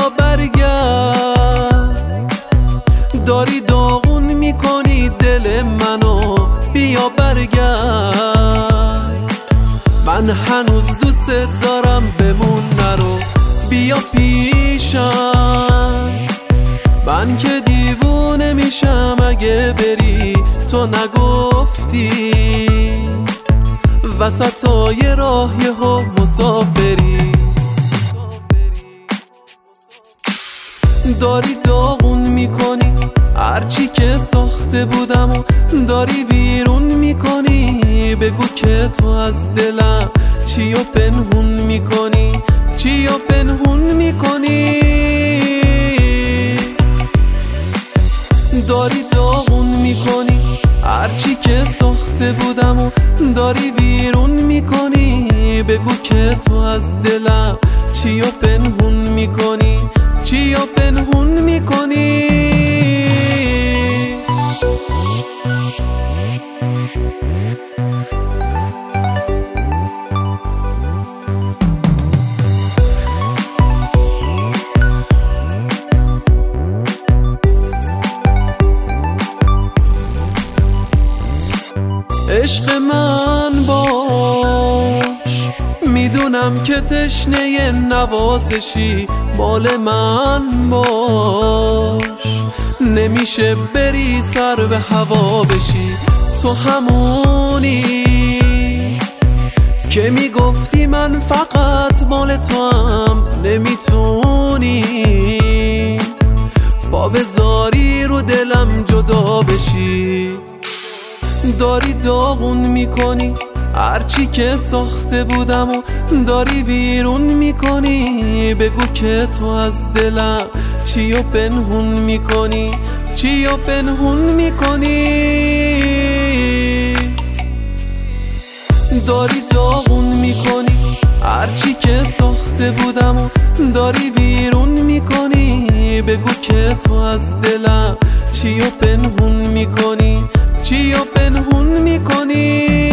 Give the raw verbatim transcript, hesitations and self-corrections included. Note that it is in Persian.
بیا برگرد، داری داغون میکنی دل منو، بیا برگرد. من هنوز دوست دارم، بمون نرو، بیا پیشم. من که دیوونه میشم اگه بری، تو نگفتی وسطای راه یهو مسافری. داری داغون میکنی هرچی که ساخته بودم و داری ویرون میکنی. بگو که تو از دلم چی و پنهون میکنی، چی و پنهون میکنی. داری داغون میکنی هرچی که ساخته بودم و داری ویرون میکنی. بگو که تو از دلم چی و پنهون میکنی، چی و پنهون میکنی. عشق من باش، میدونم که تشنه نوازشی، مال من باش. نمیشه بری سر به هوا بشی، تو همونی که میگفتی من فقط مال تو هم نمیتونی. با بذاری رو دلم جدا بشی. داری داغون میکنی هرچی که ساخته بودم و داری ویرون میکنی. بگو که تو از دلم چی و پنهون میکنی، چی و پنهون میکنی. داری داغون میکنی هرچی که ساخته بودم و داری ویرون میکنی. بگو که تو از دلم چی و پنهون میکنی، چی و پنهون میکنی.